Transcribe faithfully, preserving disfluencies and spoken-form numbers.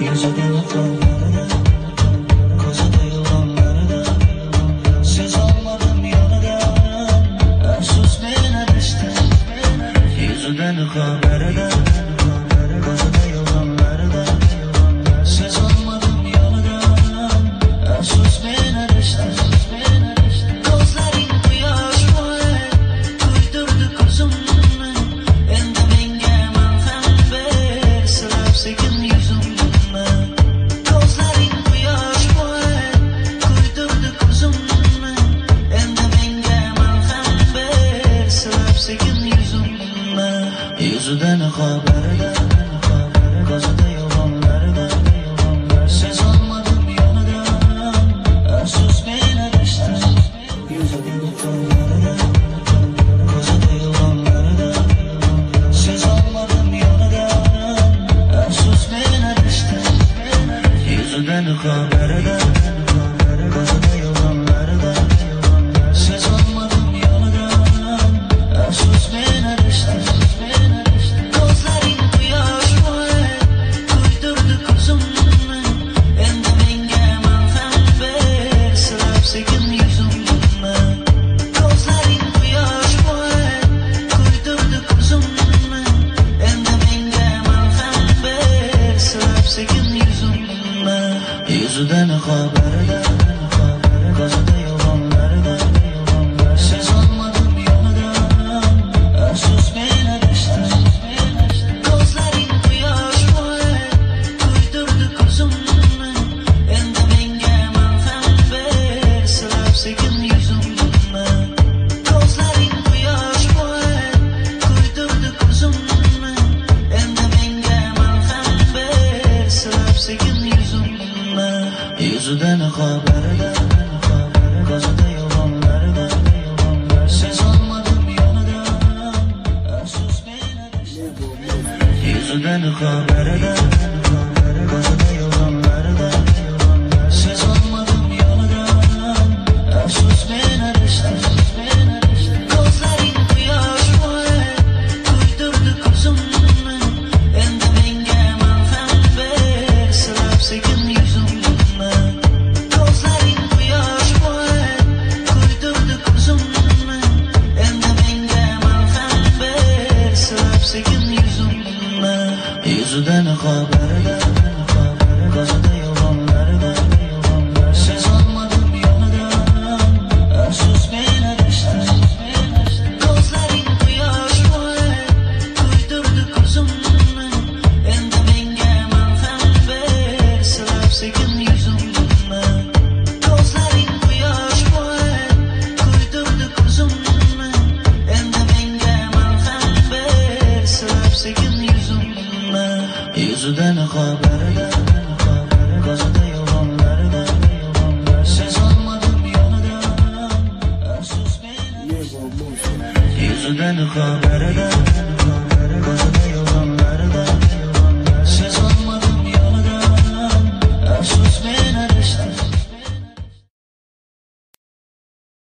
Yüzüden hatalarına, kozada yılanlarına, söz almadım yanıdan, afsus ben adıştım. Yüzüden hatalarına, kozada yılanlarına, söz almadım yanıdan, afsus ben adıştım. Gözlerin quyosh bo'lib kuydirdi ko'zimni, endi menga malham ber, silab sekin yuzimni. Gözlerin quyosh bo'lib kuydirdi ko'zimni, endi menga malham ber, silab sekin yuzimni. Yuzidan xabarida, ko'zida yolg'onlarida, söz olmadim yonidan, afsus men adashdim. Yüzüden hatalarına, kozada yılanlarına, söz almadım yanıdan, afsus ben adıştım. Yüzüden hatalarına, kozada yılanlarına, söz almadım yanıdan, afsus ben adıştım. Gözlerin quyosh bo'lib kuydirdi ko'zimni, endi menga malham ber, silab sekin yuzimni. Gözlerin quyosh bo'lib kuydirdi ko'zimni, endi menga malham ber, silab sekin yuzimni. Yuzidan xabarida, kozada yolg'onlarida, söz olmadim yonidan, afsus men adashdim. Gözlerin quyosh bo'lib kuydirdi ko'zimni, endi menga malham ber, silab sekin yuzimni. Gözlerin quyosh bo'lib kuydirdi ko'zimni, endi menga malham ber, silab sekin yuzimni. Yuzidan xabarida, kozada yolg'onlarida, söz olmadim yonidan, afsus men adashdim. Yüzüden xabarida, kozada yolg'onlarida, söz olmadim yonidan, afsus men adashdim. Gözlerin quyosh bo'lib kuydirdi ko'zimni, endi menga malham ber, silab sekin yuzimni. Gözlerin quyosh bo'lib kuydirdi ko'zimni, endi menga malham ber, silab sekin yuzimni. Yuzidan xabarida, kozada yolg'onlarida, söz olmadim yonidan, afsus men adashdim. Gözlerin quyosh bo'lib kuydirdi ko'zimni, endi menga malham ber, silab sekin yuzimni. Gözlerin quyosh bo'lib kuydirdi ko'zimni, endi menga malham ber, silab sekin yuzimni. Yuzidan xabarida, kozada yolg'onlarida, söz olmadim yonidan, afsus men adashdim. Yuzidan xabarida,